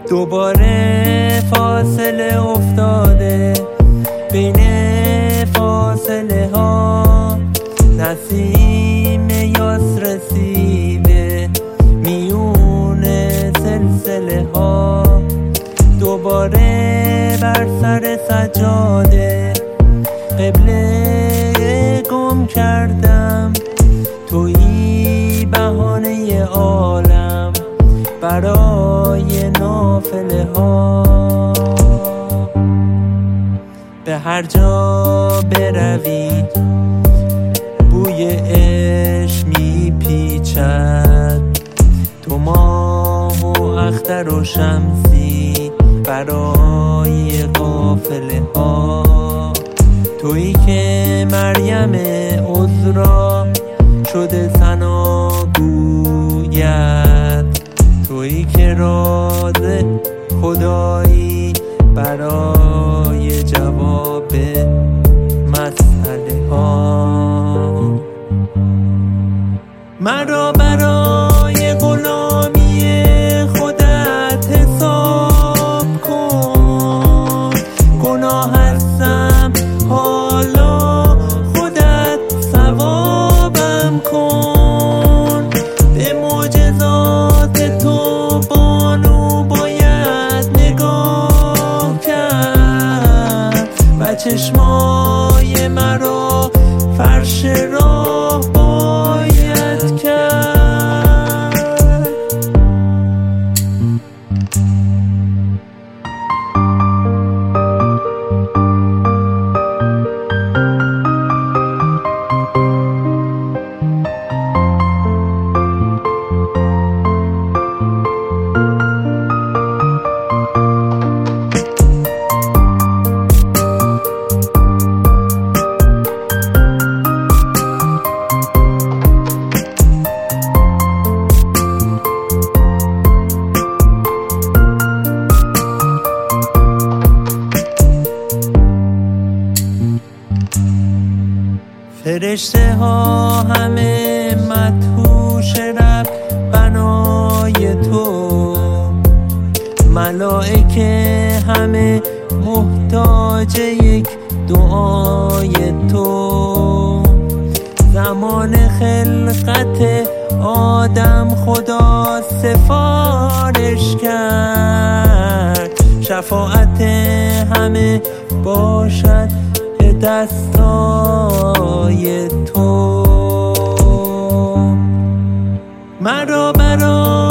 دوباره فاصله افتاده بین فاصله ها، نسیم یاس رسیده میون سلسله ها. دوباره بر سر سجاده قبله گم کردم، تویی بهانه عالم برای نافله ها. به هر جا بروی بوی عشق میپیچد، تو ماه و اختر و شمسی برای قافله ها. تویی که مریم عذرا شده ثنا گوید، تویی که راز خدایی برای جواب مسئله ها. مرا برای غلامی خودت حساب کن، گناه هستم حالا خودت ثوابم کن. به معجزات تو بانو باید نگاه کرد و چشمای مرا فرش راه باید کرد. فرشته ها همه مدهوش رب بنای تو، ملائکه همه محتاج یک دعای تو. زمان خلقت آدم خدا سفارش کرد، شفاعت همه باشد دستای تو. مرا برای